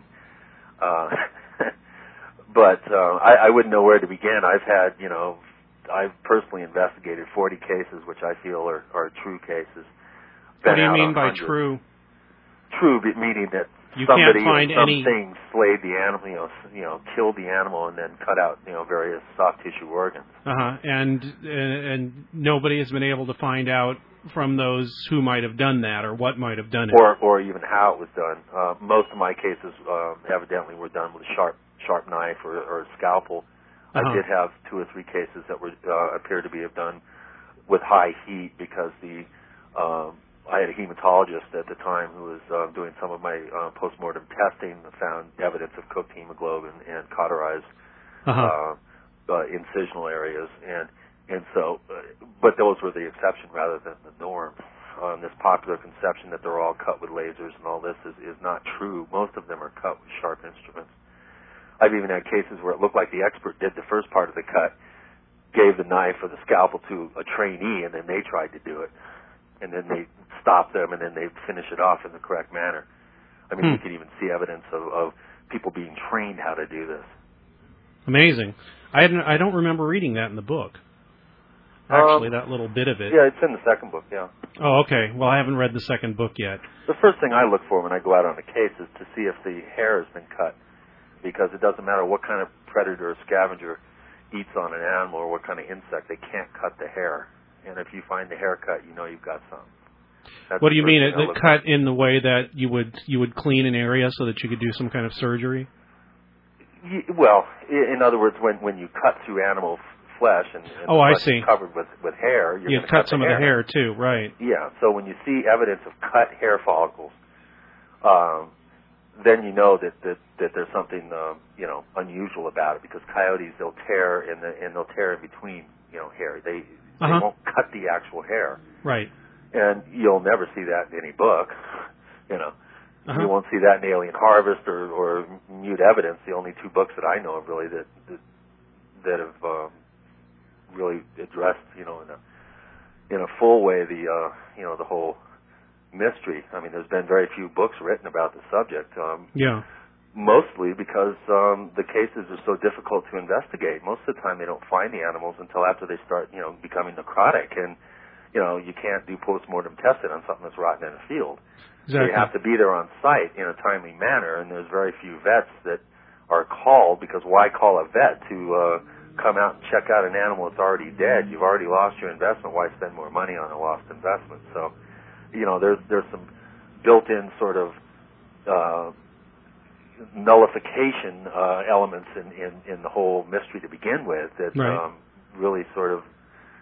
But I wouldn't know where to begin. I've personally investigated 40 cases, which I feel are true cases. What do you mean by true? True, meaning that somebody or something slayed the animal, killed the animal and then cut out, various soft tissue organs. And nobody has been able to find out from those who might have done that or what might have done it. Or even how it was done. Most of my cases evidently were done with a sharp knife or a scalpel. I did have 2 or 3 cases that were appeared to be done with high heat because I had a hematologist at the time who was doing some of my postmortem testing and found evidence of cooked hemoglobin and cauterized incisional areas. And so, but those were the exception rather than the norm. This popular conception that they're all cut with lasers and all this is not true. Most of them are cut with sharp instruments. I've even had cases where it looked like the expert did the first part of the cut, gave the knife or the scalpel to a trainee, and then they tried to do it. And then they stop them, and then they finish it off in the correct manner. I mean, you can even see evidence of people being trained how to do this. Amazing. I don't remember reading that in the book. Actually, that little bit of it. Yeah, it's in the second book, yeah. Oh, okay. Well, I haven't read the second book yet. The first thing I look for when I go out on a case is to see if the hair has been cut, because it doesn't matter what kind of predator or scavenger eats on an animal or what kind of insect, they can't cut the hair. And if you find the hair cut, you've got something. That's what do you mean? It cut in the way that you would clean an area so that you could do some kind of surgery? Well, in other words, when you cut through animal flesh and I see. Covered with hair, you've cut some of the hair too, right? Yeah. So when you see evidence of cut hair follicles, then you know that there's something unusual about it, because coyotes, they'll tear and they'll tear in between hair. They won't cut the actual hair. Right. And you'll never see that in any book. You won't see that in Alien Harvest or Mute Evidence, the only 2 books that I know of really that have really addressed in a full way the whole mystery. I mean, there's been very few books written about the subject. Mostly because the cases are so difficult to investigate. Most of the time, they don't find the animals until after they start becoming necrotic, and you can't do postmortem testing on something that's rotten in a field. Exactly. So you have to be there on site in a timely manner, and there's very few vets that are called, because why call a vet to come out and check out an animal that's already dead? You've already lost your investment. Why spend more money on a lost investment? So, there's some built-in sort of nullification elements in the whole mystery to begin with that really sort of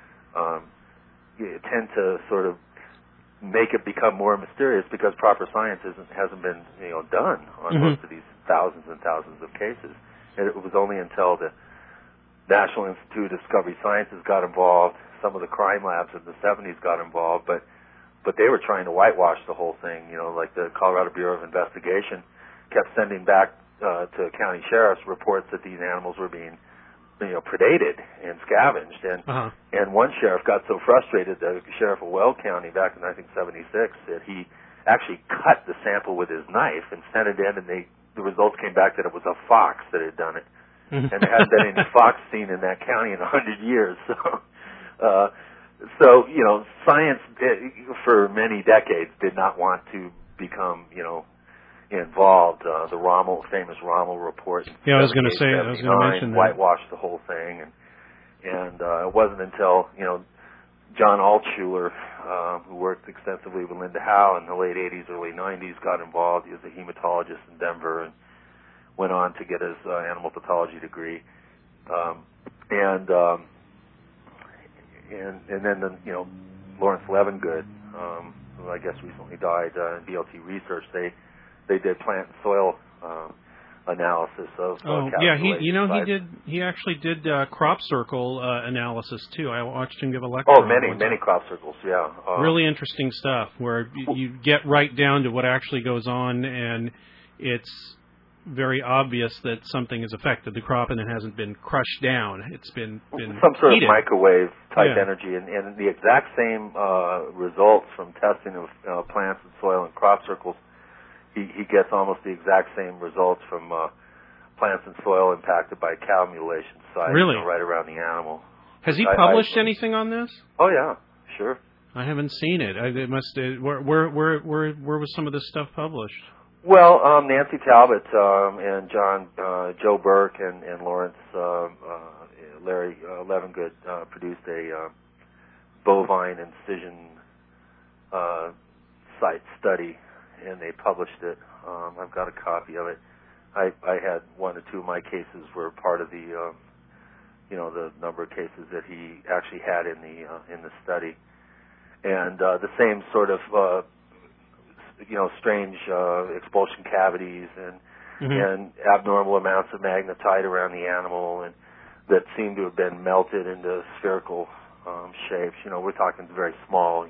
tend to sort of make it become more mysterious, because proper science hasn't been done on most of these thousands and thousands of cases. And it was only until the National Institute of Discovery Sciences got involved, some of the crime labs in the 70s got involved, but they were trying to whitewash the whole thing. Like the Colorado Bureau of Investigation kept sending back to county sheriffs reports that these animals were being predated and scavenged, and one sheriff got so frustrated, the sheriff of Weld County back in 1976, that he actually cut the sample with his knife and sent it in, and the results came back that it was a fox that had done it, and there hadn't been any fox seen in that county in 100 years. So science for many decades did not want to become involved. The famous Rommel report. I was going to mention that. Whitewashed the whole thing, And it wasn't until, John Altshuler, who worked extensively with Linda Howe in the late 80s, early 90s, got involved. He was a hematologist in Denver and went on to get his animal pathology degree. And then, Lawrence Levengood, who I guess recently died in BLT Research, they did plant and soil analysis of he actually did crop circle analysis too. I watched him give a lecture. Many crop circles, yeah. Really interesting stuff where you get right down to what actually goes on, and it's very obvious that something has affected the crop and it hasn't been crushed down. It's been some sort heated. of microwave type energy, and the exact same results from testing of plants and soil and crop circles. He gets almost the exact same results from plants and soil impacted by cow mutilation sites, really? Right around the animal. Has he published anything on this? Oh yeah, sure. I haven't seen it. It must. Where was some of this stuff published? Well, Nancy Talbot and Joe Burke and Lawrence Larry Levengood produced a bovine incision site study, and they published it. I've got a copy of it. I had one or two of my cases were part of the the number of cases that he actually had in the study, and the same sort of strange expulsion cavities and abnormal amounts of magnetite around the animal, and that seemed to have been melted into spherical shapes. We're talking very small,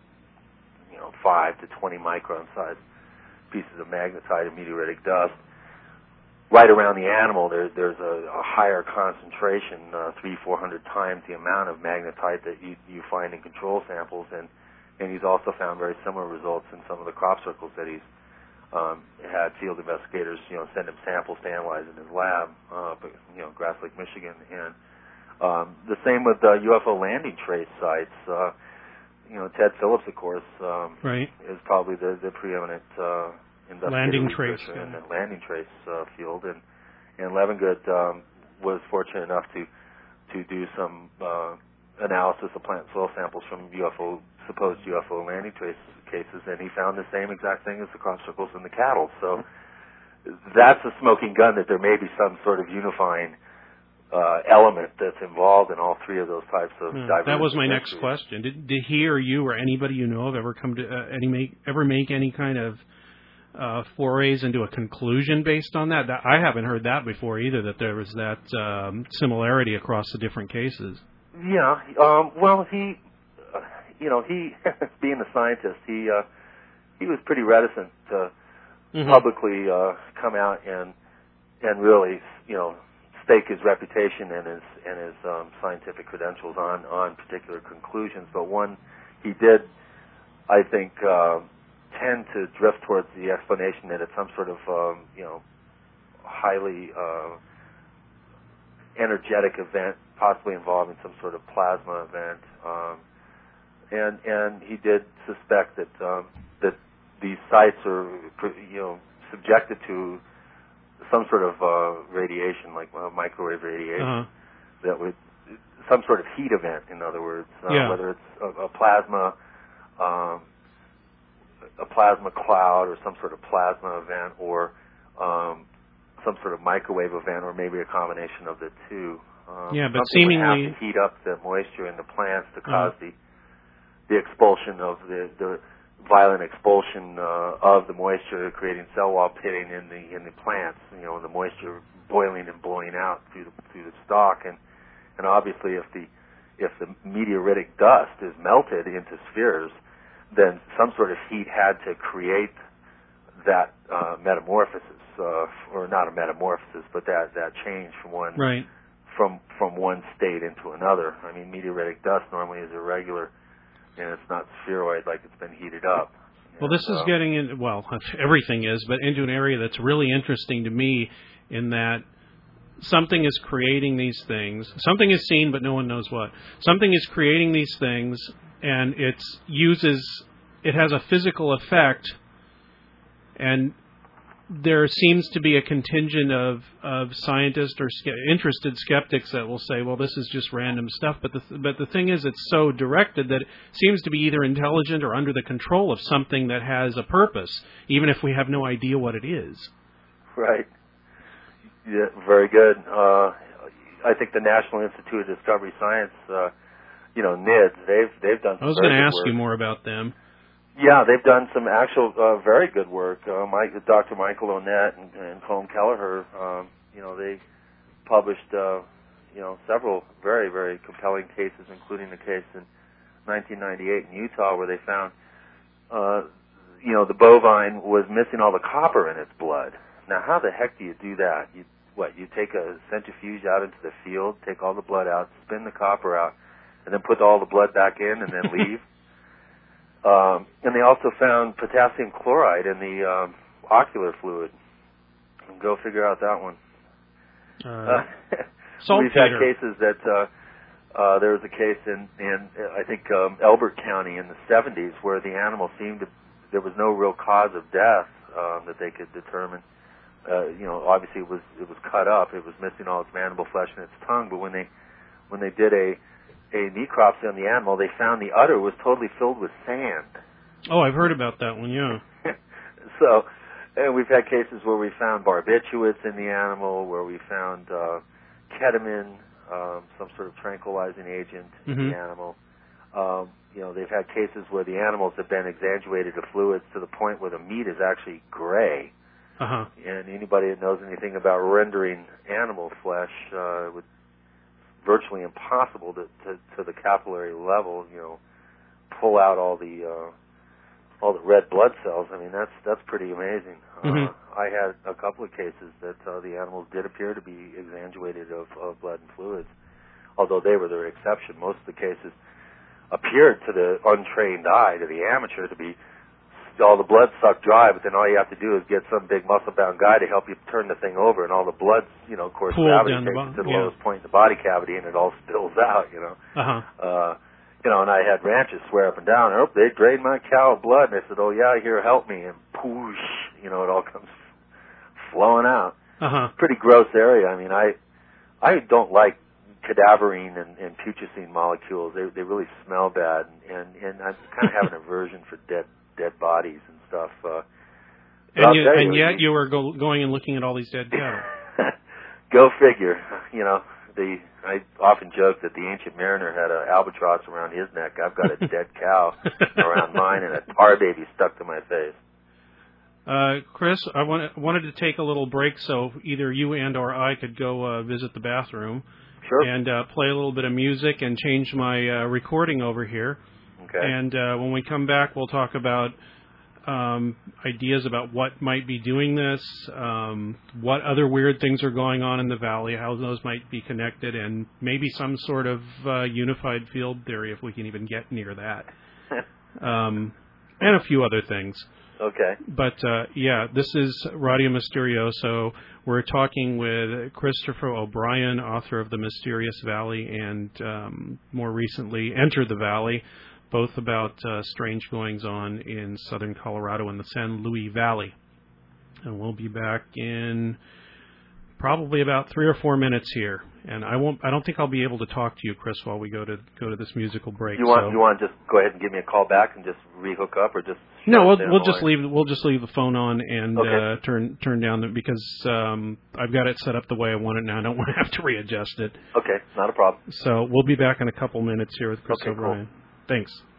5 to 20 micron size pieces of magnetite and meteoritic dust. Right around the animal, there's a higher concentration, 300-400 times the amount of magnetite that you find in control samples, and he's also found very similar results in some of the crop circles that he's had field investigators, send him samples to analyze in his lab, Grass Lake, Michigan, and the same with UFO landing trace sites. Ted Phillips, of course, is probably the preeminent landing trace in the landing trace field, and Levengood was fortunate enough to do some analysis of plant soil samples from supposed UFO landing trace cases, and he found the same exact thing as the crop circles in the cattle. So that's a smoking gun that there may be some sort of unifying element that's involved in all three of those types of diverse. That was my next question. Did he or you or anybody you know of ever come to ever make any kind of forays into a conclusion based on that? I haven't heard that before either, that there was that similarity across the different cases. Yeah. Well, he being a scientist, he was pretty reticent to publicly come out and really, stake his reputation and his scientific credentials on particular conclusions. But one, he did, I think, tend to drift towards the explanation that it's some sort of, highly energetic event, possibly involving some sort of plasma event. And he did suspect that that these sites are, subjected to some sort of radiation, like microwave radiation, that would some sort of heat event. In other words, whether it's a plasma cloud or some sort of plasma event, or some sort of microwave event, or maybe a combination of the two. But seemingly would have to heat up the moisture in the plants to cause the expulsion of the violent expulsion of the moisture, creating cell wall pitting in the plants. The moisture boiling and blowing out through the stalk, and obviously if the meteoritic dust is melted into spheres, then some sort of heat had to create that metamorphosis, or not a metamorphosis, but that change from one from one state into another. I mean, meteoritic dust normally is irregular, and it's not spheroid like it's been heated up. Well, this is getting in, everything is, but into an area that's really interesting to me, in that something is creating these things. Something is seen, but no one knows what. Something is creating these things, and it has a physical effect, and there seems to be a contingent of scientists or interested skeptics that will say, well, this is just random stuff. But the thing is, it's so directed that it seems to be either intelligent or under the control of something that has a purpose, even if we have no idea what it is. Right. Yeah, very good. I think the National Institute of Discovery Science, NIDS, they've done some I was going to ask work. you more about them. Yeah, they've done some actual very good work. Dr. Michael Onett and Colm Kelleher, they published several very, very compelling cases, including the case in 1998 in Utah where they found the bovine was missing all the copper in its blood. Now, how the heck do you do that? You take a centrifuge out into the field, take all the blood out, spin the copper out, and then put all the blood back in and then leave? And they also found potassium chloride in the ocular fluid. Go figure out that one. We've had cases that there was a case in I think Elbert County in the 70s where the animal there was no real cause of death that they could determine. Obviously it was cut up. It was missing all its mandible flesh and its tongue. But when they did a necropsy on the animal, they found the udder was totally filled with sand. Oh, I've heard about that one, yeah. So, and we've had cases where we found barbiturates in the animal, where we found ketamine, some sort of tranquilizing agent in the animal. They've had cases where the animals have been exsanguated of fluids to the point where the meat is actually gray. Uh-huh. And anybody that knows anything about rendering animal flesh would virtually impossible to the capillary level, pull out all the red blood cells. I mean, that's pretty amazing. I had a couple of cases that the animals did appear to be exsanguated of blood and fluids, although they were the exception. Most of the cases appeared to the untrained eye, to the amateur, to be all the blood sucked dry, but then all you have to do is get some big muscle-bound guy to help you turn the thing over, and all the blood, of course, gravity takes it to the lowest point in the body cavity, and it all spills out, and I had ranchers swear up and down, they drained my cow of blood, and I said, oh, yeah, here, help me, and poosh, it all comes flowing out. Pretty gross area. I mean, I don't like cadaverine and putrescine molecules. They really smell bad, and I kind of have an aversion for dead bodies and stuff. And yet you were going and looking at all these dead cattle. Go figure. I often joke that the ancient mariner had an albatross around his neck. I've got a dead cow around mine and a tar baby stuck to my face. Chris, I wanted to take a little break so either you and or I could go visit the bathroom. Sure. And play a little bit of music and change my recording over here. Okay. And when we come back, we'll talk about ideas about what might be doing this, what other weird things are going on in the valley, how those might be connected, and maybe some sort of unified field theory, if we can even get near that, and a few other things. Okay. But, this is Radio Mysterioso. We're talking with Christopher O'Brien, author of The Mysterious Valley and more recently Enter the Valley, both about strange goings-on in southern Colorado in the San Luis Valley. And we'll be back in probably about 3 or 4 minutes here. And I don't think I'll be able to talk to you, Chris, while we go to this musical break. You want to just go ahead and give me a call back and just rehook up, or just no? We'll just leave the phone on and okay. turn down because I've got it set up the way I want it now. I don't want to have to readjust it. Okay, not a problem. So we'll be back in a couple minutes here with Chris O'Brien. Cool. Thanks.